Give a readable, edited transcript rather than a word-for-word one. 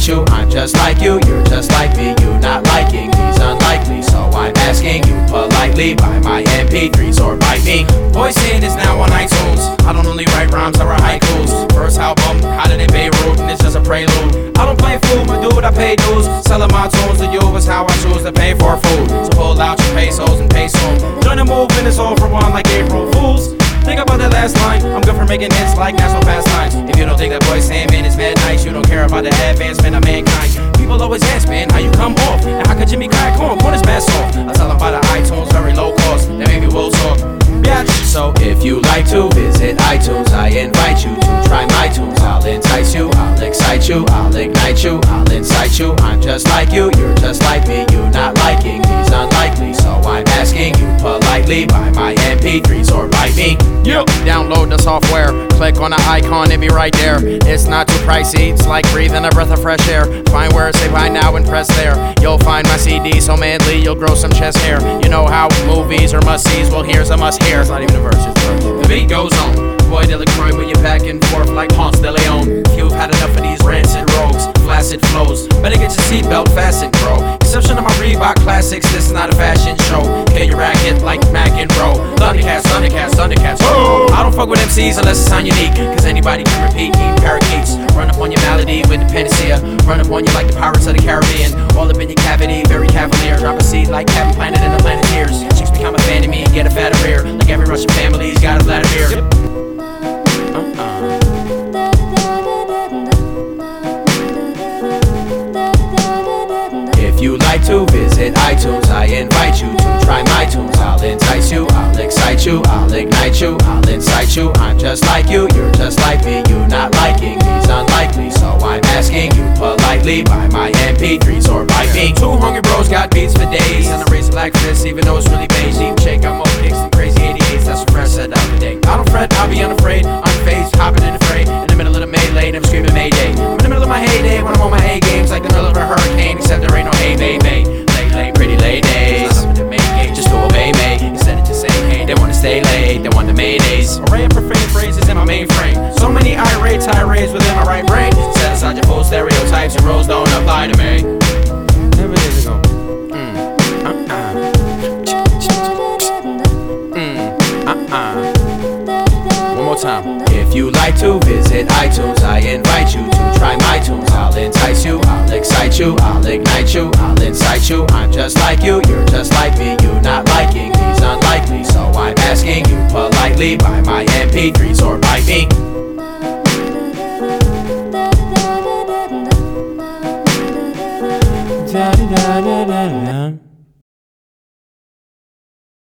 invite you. I'm just like you, you're just like me. You not liking me's unlikely, so I'm asking you politely. Buy my MP3s or bite me. Voice in is now on iTunes. I don't only write rhymes, I write haikus. First album, hotter than Beirut, and it's just a prelude. I don't play fool, my dude, I pay dues. Selling my tunes to you is how I choose to pay for food. So pull out your pesos and pay soon. Join the movement, it's all for one like April Fools. Think about that last line, I'm good for making hits like national pastimes. If you don't think that boy Sandman is mad nice, you don't care about the advancement of mankind. People always ask, man, how you come off? And how could Jimmy crack corn? Corn is bad soft. I tell them about the iTunes, very low cost, then maybe we'll talk. Bitch. So if you like to visit iTunes, I invite you to try my tunes. I'll entice you, I'll excite you, I'll ignite you, I'll incite you. I'm just like you, you're just like me. You not liking me's unlikely, so I'm asking you politely. Buy my MP3s or bite me. Yep. Download the software, click on the icon, it be right there. It's not too pricey, it's like breathing a breath of fresh air. Find where it say buy now and press there. You'll find my CD so manly, you'll grow some chest hair. You know how movies are must-sees, well here's a must-hear. It's not even a verse, it's a verse. The beat goes on. Boy, Delacroix, when you're back and forth like Ponce de Leon. You've had enough of these rancid rogues, flaccid flows. Better get your seatbelt fastened, bro. Exception of my Reebok classics, this is not a fashion show. Get your racket like Mac and Bro. Thundercats, Thundercats, Thundercats. Oh! I don't fuck with MCs unless it sound unique, cause anybody can repeat, eat parakeets. Run up on your malady with the panacea. Run up on you like the Pirates of the Caribbean. All up in your cavity, very cavalier. Drop a seed like Captain Planet and the Planeteers. Chicks become a fan of me and get a fatter rear. Like every Russian family's got a Vladimir. If you like to visit iTunes, I invite you to try my tunes. I'll entice you, I'll excite you, I'll ignite you, I'll incite you. I'm just like you, you're just like me. You not liking me's unlikely, so I'm asking you politely. Buy my MP3s or bite me. Two hungry bros got beats for days, and I raise a black fist even though it's really beige. Deep shake, got more kicks than crazy 88s. That's what Fresh said the other day. I don't fret, I'll be unafraid, unfazed, hopping in the fray. In the middle of the melee, them screaming Mayday. I'm in the middle of my heyday when I'm on my A games, like the middle of a hurricane, except there ain't no hey baby. Late, pretty ladies. Not up in the main gate, just to obey me. Instead of just saying hey, they wanna stay late, they want the maydays. Array of profane phrases in my mainframe. So many irate tirades within my right brain. Set aside your full stereotypes, your roles don't apply to me. Never days ago. One more time. If you like to visit iTunes, I invite you to try my tunes. I'll entice you, I'll excite you, I'll ignite you, I'll incite you. I'm just like you, you're just like me. You not liking me's unlikely, so I'm asking you politely. Buy my MP3s or bite me.